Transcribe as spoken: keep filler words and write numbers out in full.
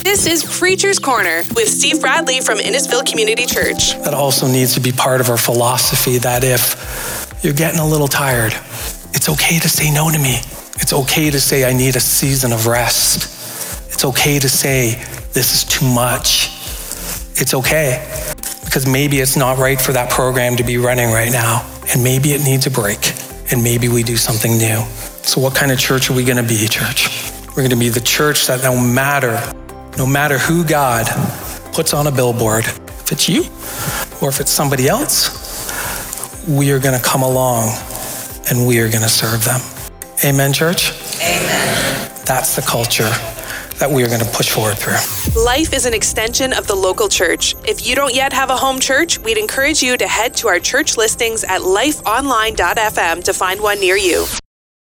This is Preacher's Corner with Steve Bradley from Innisfil Community Church. That also needs to be part of our philosophy, that if you're getting a little tired, it's okay to say no to me. It's okay to say I need a season of rest. It's okay to say this is too much. It's okay, because maybe it's not right for that program to be running right now, and maybe it needs a break, and maybe we do something new. So what kind of church are we gonna be, church? We're gonna be the church that no matter, no matter who God puts on a billboard, if it's you or if it's somebody else, we are gonna come along and we are gonna serve them. Amen, church? Amen. That's the culture that we are gonna push forward through. Life is an extension of the local church. If you don't yet have a home church, we'd encourage you to head to our church listings at life online dot f m to find one near you.